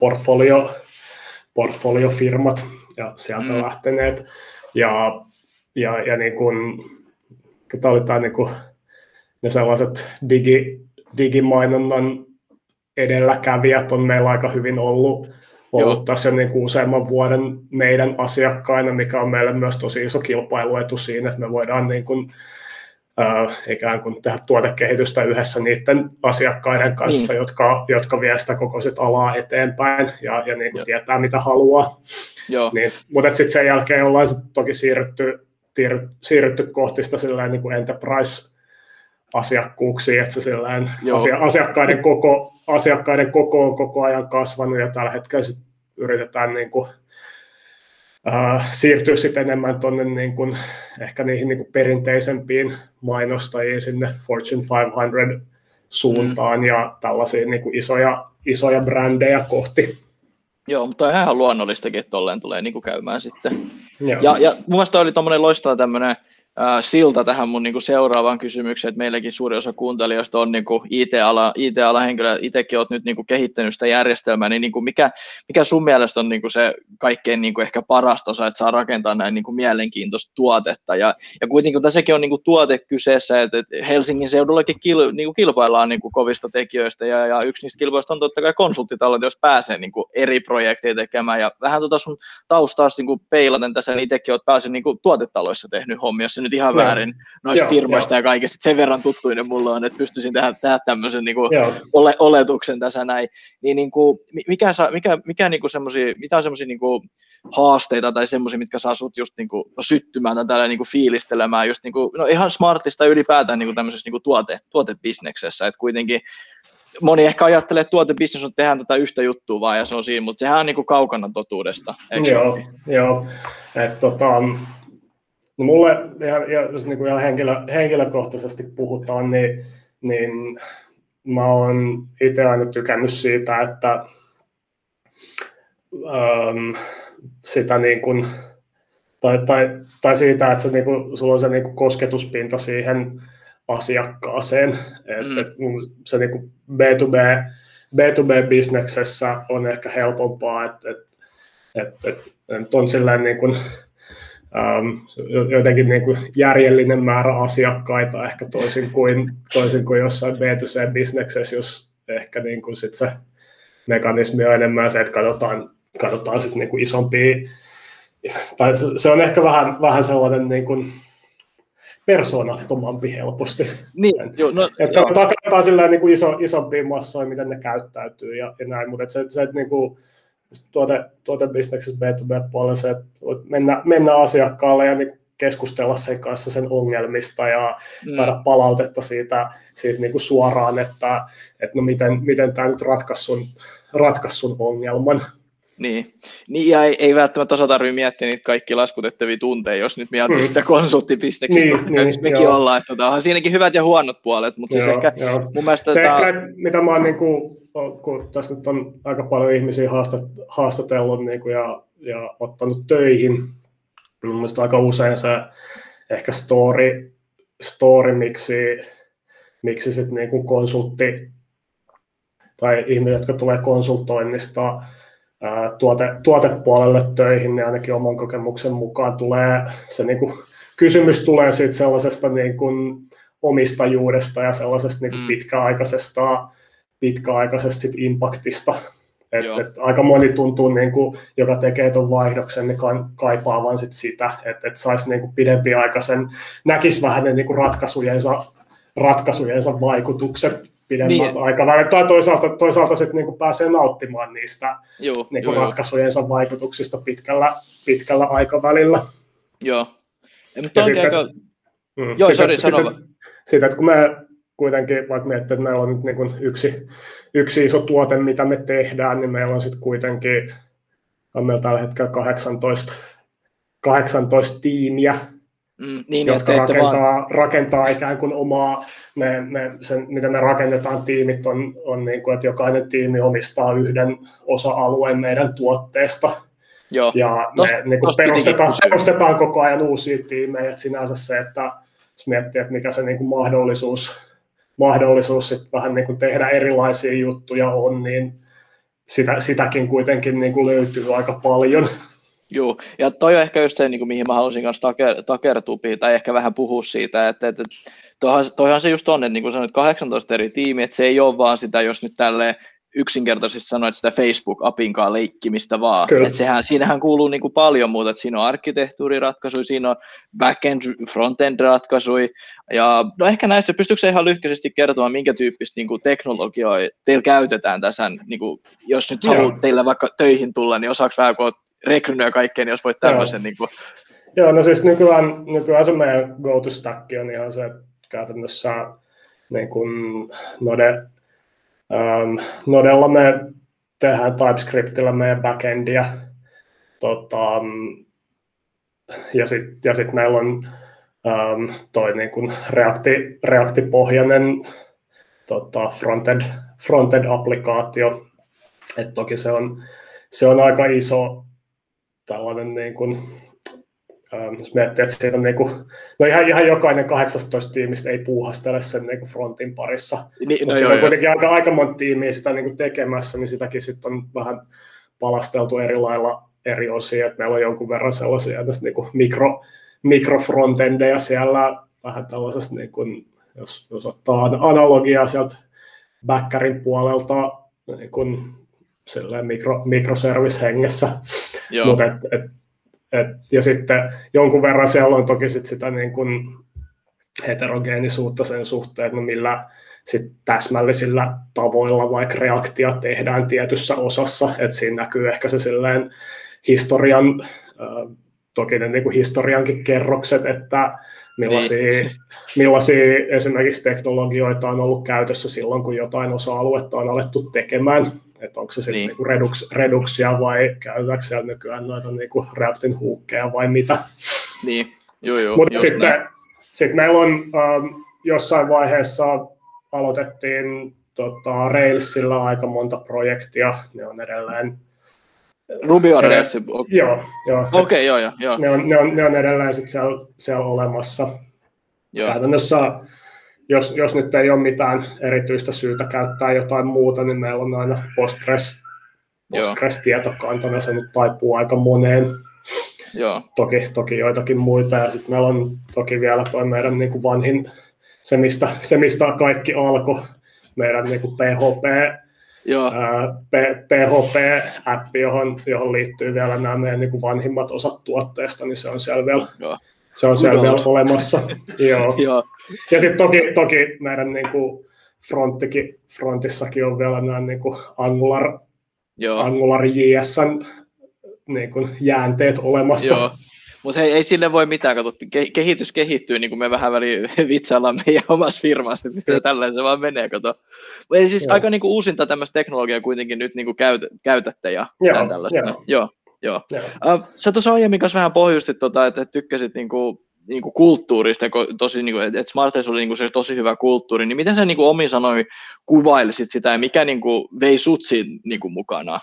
portfoliofirmat ja sieltä lähteneet. Ja niin kuin, tämä oli tämä niin kuin, ne sellaiset digimainonnan edelläkävijät on meillä aika hyvin ollut tässä jo niin kuin useamman vuoden meidän asiakkaina, mikä on meille myös tosi iso kilpailuetu siinä, että me voidaan niin kuin ikään kuin tehdä tuotekehitystä yhdessä niiden asiakkaiden kanssa, jotka vie sitä koko sit alaa eteenpäin ja niin kuin tietää, mitä haluaa. Niin, mutta sitten sen jälkeen ollaan toki siirrytty kohti sitä niin kuin enterprise-asiakkuuksia, että se asiakkaiden koko on koko ajan kasvanut, ja tällä hetkellä yritetään niin kuin siirtyä sitten enemmän tuonne niin kuin, ehkä niihin niin kuin perinteisempiin mainostajiin sinne Fortune 500 suuntaan ja tällaisia niin kuin isoja brändejä kohti.
Joo, mutta on ihan luonnollistakin, että tolleen tulee niin kuin käymään sitten. Ja mun mielestä oli tommoinen loistava tämmöinen silta tähän mun niinku seuraavaan kysymykseen, että meilläkin suuri osa kuuntelijoista on niinku IT-alan henkilöä, itsekin olet nyt niinku kehittänyt sitä järjestelmää, niin niinku mikä sun mielestä on niinku se kaikkein niinku ehkä parasta osa, että saa rakentaa näin niinku mielenkiintoista tuotetta, ja kuitenkin tässäkin on niinku tuote kyseessä, että Helsingin seudullakin niinku kilpaillaan niinku kovista tekijöistä, ja yksi niistä kilpailuista on totta kai konsulttitalot, jos pääsee niinku eri projekteja tekemään, ja vähän sun taustaa niinku peilaten tässä, niin itsekin olet päässyt niinku tuotetaloissa tehnyt hommia, jos se nyt ihan väärin noista firmoista ja kaikesta, sen verran tuttuinen mulla on, että pystyisin tehdä tämmöisen niinku oletuksen tässä näin, niin niinku, mitä on semmoisia niinku haasteita tai semmoisia, mitkä saa sut just niinku syttymään tai tällä niinku fiilistelemään just niinku, no ihan smartista ylipäätään niinku tämmöisessä niinku tuotebisneksessä, että kuitenkin moni ehkä ajattelee, että tuotebisnes on tehdään tätä yhtä juttua vaan ja se on siinä, mutta sehän on niinku kaukana totuudesta, eikö?
Joo. No mulle, jos niin kuin ihan henkilökohtaisesti puhutaan, niin niin mä oon itse aina tykännyt siitä, että sitä niin kuin, tai siitä, että se, niin kuin, sulla on se niin kuin kosketuspinta siihen asiakkaaseen. Se niin kuin B2B-bisneksessä on ehkä helpompaa, että on silleen niin kuin, jotenkin niin kuin järjellinen määrä asiakkaita ehkä toisin kuin jossain B2C-bisneksessä, jos ehkä niin kuin sit se mekanismi on enemmän se, että katsotaan sit niin kuin isompia, tai se on ehkä vähän sellainen niin kuin persoonattomampi helposti.
Niin,
että katsotaan silleen niin kuin isompia massoja, miten ne käyttäytyy ja näin, mutta se niin kuin tuotebisneksessä B2B-puolella se, että voit mennä asiakkaalle ja niin keskustella sen kanssa sen ongelmista ja saada palautetta siitä niin kuin suoraan, että no miten tämä nyt ratkaisi sun ongelman.
Niin ja ei välttämättä tarvitse miettiä niitä kaikki laskutettavia tunteja, jos nyt miettii sitä konsulttibisneksistä, mekin ollaan, että onhan siinäkin hyvät ja huonot puolet, mutta siis ehkä mun mielestä...
Se ehkä, mitä mä oon, niin kun tässä nyt on aika paljon ihmisiä haastatellut niin kuin, ja ottanut töihin, mun mielestä aika usein se ehkä story miksi sitten niin kuin konsultti tai ihmiset, jotka tulee konsultoinnista tuotepuolelle töihin, niin ainakin oman kokemuksen mukaan tulee se niin kuin, kysymys tulee siitä sellaisesta niin kuin omistajuudesta ja sellaisesta niin kuin pitkäaikaisesta sit impactista. Et aika moni tuntuu, niin kuin, joka tekee tuon vaihdoksen, niin kaipaavan sitä, että saisi niin kuin pidempiaikaisen, näkisi vähän ne niin kuin ratkaisujensa vaikutukset pidemmältä aikavälillä, tai toisaalta sitten niinku pääsee nauttimaan niistä ratkaisujensa vaikutuksista pitkällä aikavälillä.
Joo. Mutta
sitten, että kun me kuitenkin, vaikka miettii, että meillä on nyt niinku yksi iso tuote, mitä me tehdään, niin meillä on sitten kuitenkin, meillä tällä hetkellä 18 tiimiä, jotka rakentaa ikään kuin omaa, miten me rakennetaan tiimit on niin kuin, että jokainen tiimi omistaa yhden osa-alueen meidän tuotteesta.
Joo.
Ja me niin kuin perustetaan koko ajan uusia tiimejä, että sinänsä se, että jos miettii, että mikä se niin kuin mahdollisuus sit vähän niin kuin tehdä erilaisia juttuja on, niin sitäkin kuitenkin niin kuin löytyy aika paljon.
Joo, ja toi on ehkä just se, niin kuin, mihin mä halusin kanssa takertua tai ehkä vähän puhua siitä, että toihan se just on, että niin kuin sanoit, 18 eri tiimiä, että se ei ole vaan sitä, jos nyt tälleen yksinkertaisesti sanoit sitä Facebook-apinkaan leikkimistä vaan, että siinähän kuuluu niin kuin paljon muuta, että siinä on arkkitehtuuriratkaisuja, siinä on back-end, front-end ratkaisuja, ja no ehkä näistä, pystyykö se ihan lyhkäisesti kertomaan, minkä tyyppistä niin kuin teknologiaa teillä käytetään tässä, niin kuin, jos nyt haluat teille vaikka töihin tulla, niin osaako vähän, kun olet rekrynyt ja kaikkea, niin jos voit tämmöisen... Niin kuin...
Joo, no siis nykyään se meidän go-to-stack on ihan se, että käytännössä niin kuin Nodella me tehdään TypeScriptillä meidän backendia, ja sit meillä on toi niin kuin React-pohjainen frontend-applikaatio, että toki se on aika iso tällainen, niin kuin, jos miettii, että siitä on niin kuin, no ihan jokainen 18 tiimistä ei puuhastele sen niin kuin frontin parissa, mutta siinä on kuitenkin aika monta tiimiä sitä niin kuin tekemässä, niin sitäkin sitten on vähän palasteltu eri lailla eri osia, että meillä on jonkun verran sellaisia niin kuin mikrofrontendeja siellä, vähän tällaisesta, niin kuin, jos ottaa analogiaa sieltä backerin puolelta, niin kuin, microservice-hengessä, ja sitten jonkun verran siellä on toki sitä niin kuin heterogeenisuutta sen suhteen, että millä sit täsmällisillä tavoilla vaikka Reactia tehdään tietyssä osassa, että siinä näkyy ehkä se silleen toki ne niin kuin historiankin kerrokset, että millaisia esimerkiksi teknologioita on ollut käytössä silloin, kun jotain osa-aluetta on alettu tekemään. Että onko se sitten niinku Reduxia vai käytetäänkö siellä nykyään noita niinku Reactin hookkeja vai mitä.
Niin, joo.
Mutta sitten meillä on jossain vaiheessa aloitettiin Railsilla aika monta projektia, ne on edelleen...
Ruby on Rails?
Joo.
Okei, joo.
Ne on edelleen sit siellä olemassa. Joo. Käytännössä, jos nyt ei ole mitään erityistä syytä käyttää jotain muuta, niin meillä on aina Postgres-tietokantana, se nyt taipuu aika moneen.
Joo.
Toki joitakin muita, ja sitten meillä on toki vielä tuo meidän niin kuin vanhin, se mistä kaikki alkoi, meidän niin kuin PHP-appi, johon liittyy vielä nämä meidän niin kuin vanhimmat osat tuotteesta, niin se on siellä vielä, vielä olemassa. Joo. Ja sitten toki meidän niin kuin frontissakin on vielä nämä niin kuin Angular JS:n niin kuin jäänteet olemassa.
Joo. Mutta ei sille voi mitään, kato, kehitys kehittyy, niin kuin me vähän väliin vitsaillaan meidän omassa firmassa, että tällainen se vaan menee, kato. Eli siis aika niin kuin uusinta tämmöistä teknologiaa kuitenkin nyt niin kuin käytätte ja tällaista. Joo. Sä tuossa aiemmin kanssa vähän pohjustit, että tykkäsit niin kuin kulttuurista, tosi, niin kuin, että Smartest oli niin kuin se tosi hyvä kulttuuri, niin miten sä niin kuin omin sanoin kuvailisit sitä ja mikä niin kuin vei sut siinä niin kuin mukana?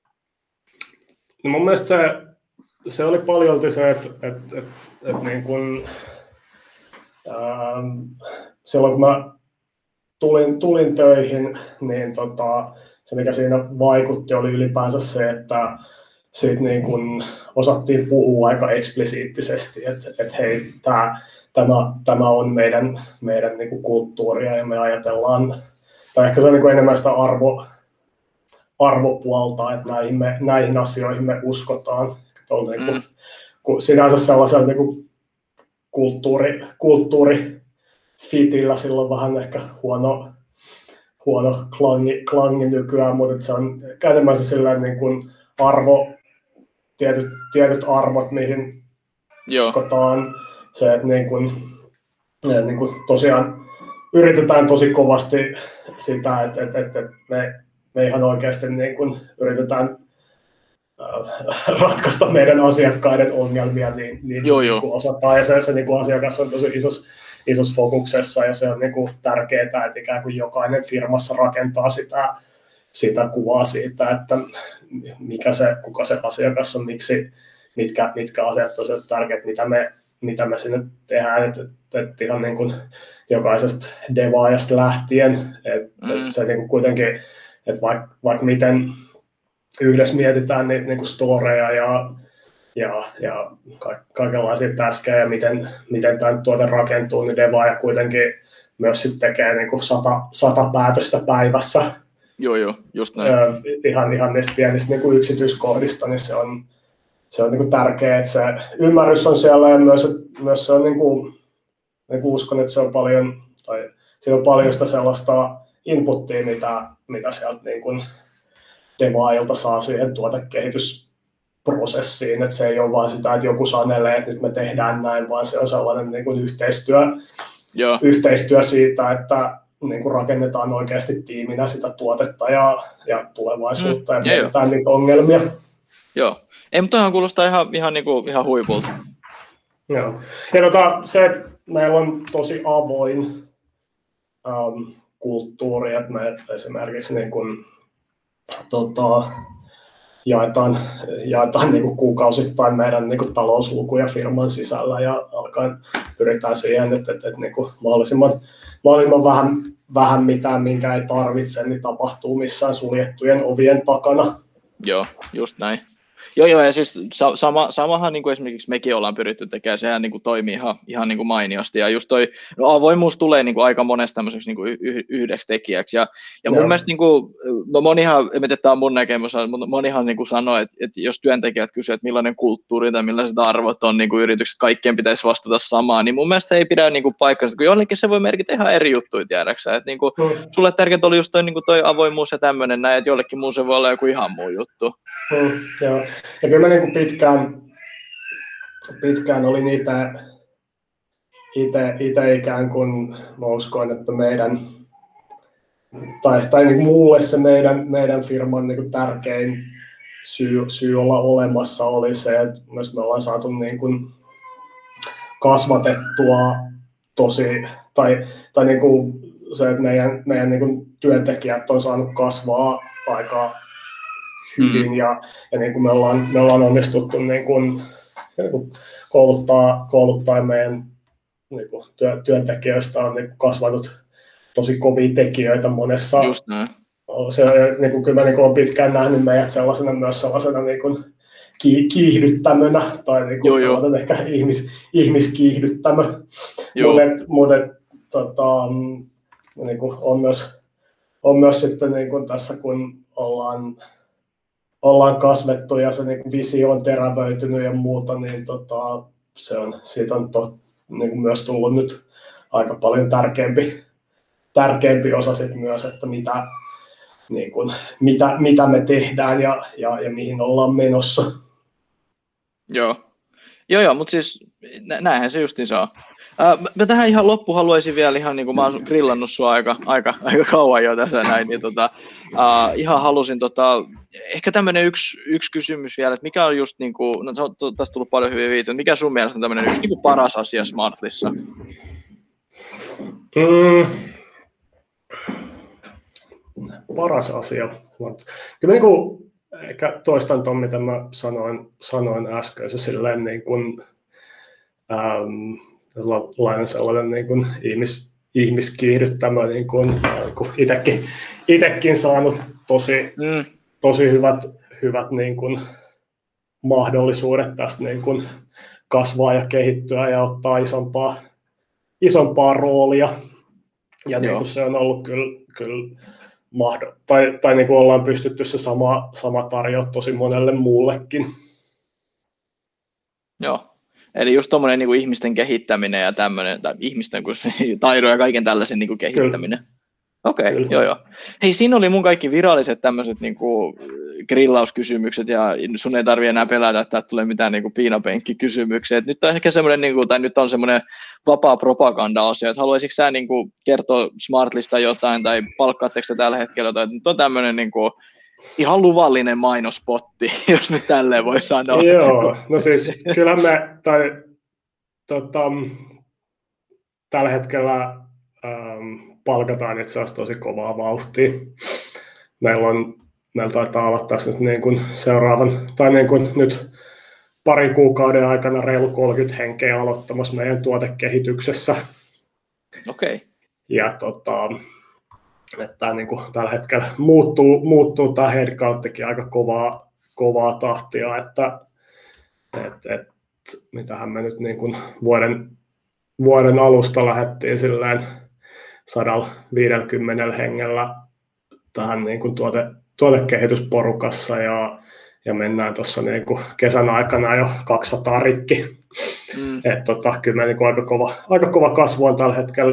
No mun mielestä se oli paljolti se, että niin kun, silloin kun mä tulin töihin, niin se mikä siinä vaikutti oli ylipäänsä se, että siitä niin kun osattiin puhua aika eksplisiittisesti, että hei, tämä on meidän niin kun kulttuuria ja me ajatellaan, tai ehkä se on niin kun enemmän sitä arvopuolta, että näihin asioihin me uskotaan. Niin kuin, sinänsä sellaisella niin kulttuurifitillä silloin vähän ehkä huono klangi nykyään, mutta se on enemmän se sellainen niin kuin tietyt arvot, mihin uskotaan. Se, että niin kuin tosiaan yritetään tosi kovasti sitä, että me ihan oikeasti niin kuin yritetään ratkaista meidän asiakkaiden ongelmia, niin kuin osataan. Ja se niin kuin asiakas on tosi isossa fokuksessa, ja se on niin kuin tärkeää, että ikään kuin jokainen firmassa rakentaa sitä kuvaa siitä, että kuka se asiakas on, mitkä asiat on tärkeät, mitä me sinne tehdään, että ihan niin kuin jokaisesta devaajasta lähtien, että se niin kuin kuitenkin, että vaikka miten yhdessä mietitään niitä niin kuin storeja ja kaikenlaisia täskejä ja miten tämä tuote rakentuu, niin devaaja kuitenkin myös sit tekee niin kuin 100 päätöstä päivässä.
Joo, just näin.
Ihan niistä pienistä niin kuin yksityiskohdista, niin se on niin kuin tärkeää, että se ymmärrys on siellä, ja myös se on niin kuin uskon, että se on paljon, tai siinä on paljon sitä sellaista inputtia, mitä sieltä niin kuin devaajilta saa siihen tuotekehitysprosessiin, että se ei ole vain sitä, että joku sanelee, että nyt me tehdään näin, vaan se on sellainen niin kuin yhteistyö siitä, että niin kuin rakennetaan oikeasti tiiminä sitä tuotetta ja tulevaisuutta ja mietitään niitä ongelmia.
Joo, ei, mutta toihan kuulostaa ihan huipulta.
Joo, ja se, että meillä on tosi avoin kulttuuri, että me esimerkiksi niin kuin jaetaan niin kuin kuukausittain meidän niin kuin talouslukuja firman sisällä ja alkaen pyritään siihen, että niin kuin mahdollisimman vähän mitään, minkä ei tarvitse, niin tapahtuu missään suljettujen ovien takana.
Joo, just näin. Joo, ja siis samahan niin kuin esimerkiksi mekin ollaan pyritty tekemään, sehän niin kuin toimii ihan niin kuin mainiosti, ja just avoimuus tulee niin kuin aika monesta tämmöiseksi niin kuin yhdeksi tekijäksi, ja mun mielestä niin kuin, monihan, en tiedä, tämä on mun näkemys, mutta monihan niin kuin sanoo, että jos työntekijät kysyvät, että millainen kulttuuri tai millaiset arvot on niin kuin yritykset, kaikkien pitäisi vastata samaan, niin mun mielestä se ei pidä niin kuin paikkansa, kun jonnekin se voi merkitä ihan eri juttuja, tiedäksä, että niin kuin, sulle tärkeintä oli just niin kuin toi avoimuus ja tämmöinen näin, että jollekin muu se voi olla joku ihan muu juttu.
Joo. Ja kyllä mä niin kuin pitkään oli niitä itse ikään kuin mä uskoin, että meidän tai niin mulle se meidän firman niin kuin tärkein syy olla olemassa oli se, että myös me ollaan saatu niin kuin kasvatettua tosi tai niin kuin se, että meidän niin kuin työntekijät on saanut kasvaa aika hyvin ja niin kuin me ollaan onnistuttu niin kuin kouluttaa meidän niin kuin työntekijöistä on niin kuin kasvanut tosi kovia tekijöitä monessa.
Just näin.
Se, niin kuin, kyllä mä niin olen pitkään nähnyt meidät sellaisena niin kuin kiihdyttämönä tai niin kuin ehkä ihmiskiihdyttämö. Mutta niin kuin on myös sitten niin kuin tässä, kun ollaan kasvettu ja se niin kuin visio on terävöitynyt ja muuta, niin siitä on niin kuin myös tullut nyt aika paljon tärkeämpi osa sit myös, että mitä me tehdään ja mihin ollaan menossa.
Joo, mutta siis näinhän se justiin saa. Mä tähän ihan loppu haluaisin vielä, ihan niin kuin mä oon grillannut sua aika kauan jo tässä näin, niin ihan halusin, ehkä tämmöinen yksi kysymys vielä, että mikä on just niin kuin, no tästä tullut paljon hyviä viitoja, mikä sun mielestä on tämmöinen yksi niin kuin paras asia Smartlissa?
Paras asia. Kyllä niin kuin, ehkä toistan tuon, mitä mä sanoin äsken, se silleen niin kuin, sellainen niin kuin ihmiskiihdyttämö, niin kuin itsekin saanut tosi hyvät niin kuin mahdollisuudet tästä niin kuin kasvaa ja kehittyä ja ottaa isompaa roolia. Ja niin kuin se on ollut kyllä tai niin kuin ollaan pystytty se sama tarjota tosi monelle muullekin. Joo.
Eli just tuommoinen niin ihmisten kehittäminen ja tämmöinen, tai ihmisten taidon ja kaiken tällaisen niin kuin kehittäminen. Okei. Joo. Hei, siinä oli mun kaikki viralliset tämmöiset niin kuin grillauskysymykset, ja sun ei tarvitse enää pelätä, että tulee mitään niin kuin piinapenkkikysymyksiä. Et nyt on ehkä semmoinen, niin kuin, tai nyt on semmoinen vapaa propaganda-asia, että haluaisitko sä niin kuin kertoa Smartlista jotain, tai palkkaatteko sä tällä hetkellä jotain, nyt on tämmöinen niin kuin ihan luvallinen mainospotti, jos nyt tälleen voi sanoa.
Joo, no siis kyllähän me, tällä hetkellä palkataan itse asiassa tosi kovaa vauhtia. Meillä taitaa olla tässä nyt niin kuin seuraavan, tai niin kuin nyt parin kuukauden aikana reilu 30 henkeä aloittamassa meidän tuotekehityksessä.
Okei.
Ja että niin kuin tällä hetkellä muuttuu tämä headcounttikin aika kovaa tahtia, että mitähän me nyt niin kuin vuoden alusta lähdettiin silleen 150 hengellä tähän niin kuin tuotekehitysporukassa ja mennään tuossa niin kuin kesän aikana jo 200 rikki. Että kyllä me niin kuin aika kova kasvu on tällä hetkellä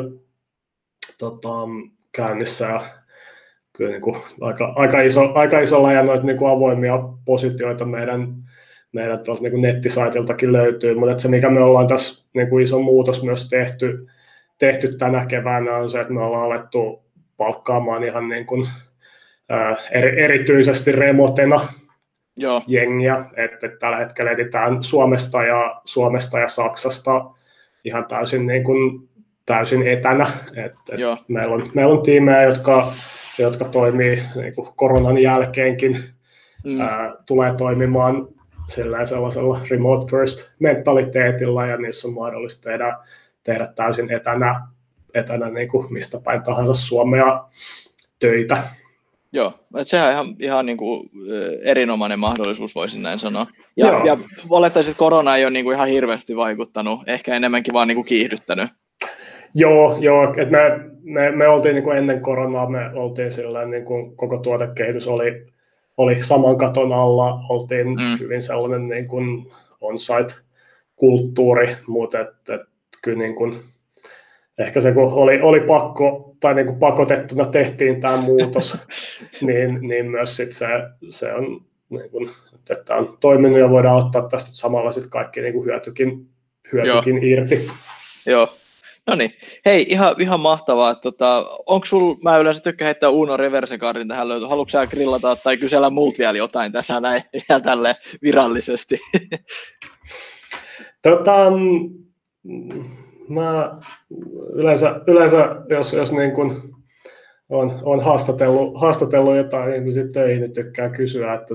käynnissä ja kyllä niin kuin aika isolla ja noita niin kuin avoimia positioita meidän niin kuin nettisaitiltakin löytyy, mutta se mikä me ollaan tässä niin kuin iso muutos myös tehty tänä keväänä on se, että me ollaan alettu palkkaamaan ihan niin kuin, erityisesti remotena jengiä, että tällä hetkellä editään Suomesta ja Saksasta ihan täysin etänä. Meillä on tiimejä, jotka toimii niin kuin koronan jälkeenkin, tulee toimimaan sellaisella remote first mentaliteetilla ja niissä on mahdollista tehdä täysin etänä niin kuin mistä päin tahansa Suomea töitä.
Joo, että sehän on ihan niin kuin erinomainen mahdollisuus, voisin näin sanoa. Ja olettaisin, että korona ei ole niin kuin ihan hirveästi vaikuttanut, ehkä enemmänkin vaan niin kuin kiihdyttänyt.
Joo, että me oltiin niin kuin ennen koronaa, me oltiin sillä niin kuin koko tuotekehitys oli saman katon alla, oltiin hyvin sellainen niin kuin on-site-kulttuuri, mutta kyllä niin kuin, ehkä se kun oli pakko tai niin kuin pakotettuna tehtiin tämä muutos, niin myös sit se on, niin kuin, että on toiminut ja voidaan ottaa tästä samalla sit kaikki niin kuin hyötykin irti.
Joo. No niin, hei, ihan mahtavaa. Onko sulla, mä yleensä tykkään heittää Uno Reverse Cardin tähän löytyy. Haluatko sä grillata tai kysellä muut vielä jotain tässä näin ja tälleen virallisesti?
Mä yleensä jos niin kuin on haastatellut jotain ihmisiä töihin, niin tykkään kysyä, että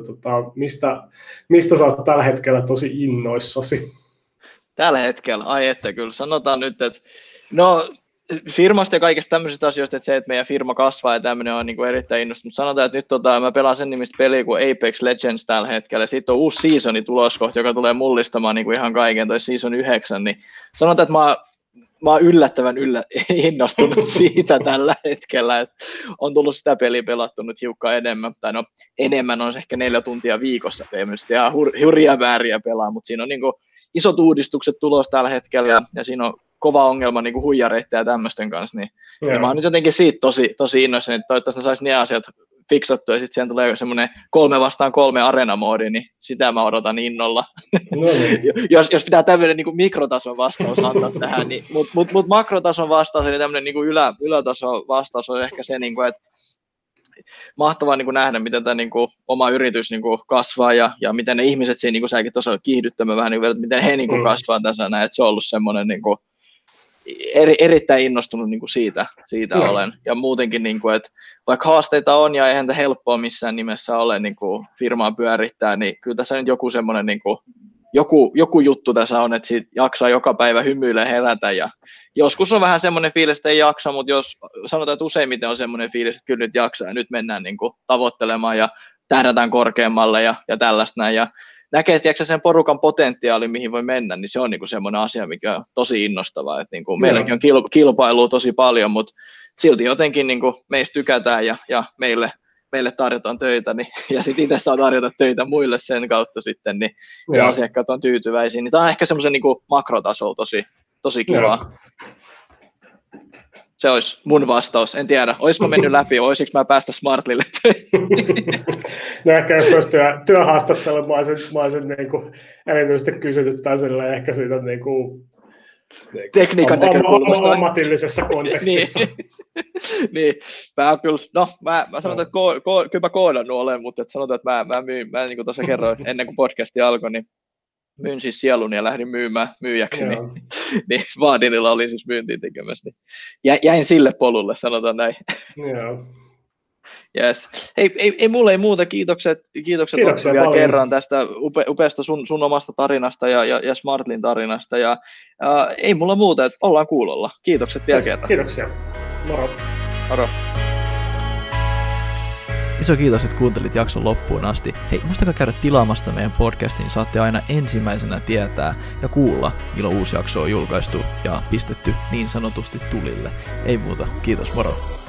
mistä sä oot tällä hetkellä tosi innoissasi?
Tällä hetkellä, ai että kyllä, sanotaan nyt, että no firmasta ja kaikista tämmöisistä asioista, että se, että meidän firma kasvaa ja tämmöinen on niin kuin erittäin innostunut. Sanotaan, että nyt mä pelaan sen nimistä peliä kuin Apex Legends tällä hetkellä. Sitten on uusi seasoni tulos kohta, joka tulee mullistamaan niin kuin ihan kaiken, toi season 9. Niin sanotaan, että mä oon yllättävän innostunut siitä tällä hetkellä, että on tullut sitä peliä pelattu nyt hiukan enemmän. Tai no enemmän on se ehkä 4 tuntia viikossa, teemme sitten ihan hurjia määriä pelaa, mutta siinä on niin kuin isot uudistukset tulos tällä hetkellä ja siinä on kova ongelma niin kuin huijareiden ja tämmöisten kanssa, niin mä oon nyt jotenkin siitä tosi innoissani, että toivottavasti saisi ne asiat fiksattua ja sitten siihen tulee semmoinen 3-3 arena-moodi, niin sitä mä odotan innolla. No niin. jos pitää tämmöinen niin kuin mikrotason vastaus antaa tähän, niin, mutta makrotason vastaus, eli tämmöinen niin kuin ylätason vastaus on ehkä se, niin kuin, että mahtavaa niin kuin nähdä, miten tämä niin kuin oma yritys niin kuin kasvaa ja miten ne ihmiset siinä, niin kuin säkin tuossa kiihdyttämään vähän, niin kuin, että miten he niin kuin kasvaa tässä näin, että se on ollut semmoinen niin kuin erittäin innostunut niin kuin siitä olen. Ja muutenkin, niin kuin, että vaikka haasteita on ja eihän tämä helppoa missään nimessä ole niin kuin firmaa pyörittää, niin kyllä tässä nyt joku semmoinen niin kuin joku juttu tässä on, että siitä jaksaa joka päivä hymyillä herätä ja joskus on vähän semmoinen fiilis, että ei jaksa, mutta jos sanotaan, että useimmiten on semmoinen fiilis, että kyllä nyt jaksaa ja nyt mennään niin kuin tavoittelemaan ja tähdätään korkeammalle ja tällaista näin ja näkee sen porukan potentiaali, mihin voi mennä, niin se on niin kuin semmoinen asia, mikä on tosi innostavaa, että niin kuin meilläkin on kilpailua tosi paljon, mutta silti jotenkin niin kuin meistä tykätään ja meille tarjotaan töitä, niin, ja sitten itse saa tarjota töitä muille sen kautta sitten, niin ja asiakkaat on tyytyväisiä. Niin tämä on ehkä semmoisen niin kuin makrotasolla tosi kivaa. Se olisi mun vastaus. En tiedä, olisiko mennyt läpi, olisiko mä päästä Smartlille töihin?
No ehkä jos olisi työhaastattelu, mä olisin niin kuin erityisesti kysynyt tällä ehkä siitä niin kuin
tekniikan näkökulmasta.
Ammatillisessa kontekstissa.
Niin, mä sanotaan, että kyllä mä koodannut olen, mutta sanotaan, että mä niin kuin tuossa kerroin ennen kuin podcasti alkoi, niin myyn siis sieluni ja lähdin myyjäksi, niin Vaadinilla olin siis myyntiin tekemässä. Niin jäin sille polulle, sanotaan näin.
Joo.
Yes. Ei mulle ei muuta, kiitokset vielä kerran tästä upeasta sun omasta tarinasta ja Smartlin tarinasta. Ja ei mulla muuta, että ollaan kuulolla. Kiitokset vielä kerran.
Kiitoksia. Moro.
Moro.
Iso kiitos, että kuuntelit jakson loppuun asti. Hei, muistakaa käydä tilaamasta meidän podcastin, saatte aina ensimmäisenä tietää ja kuulla, milloin uusi jakso on julkaistu ja pistetty niin sanotusti tulille. Ei muuta, kiitos, moro!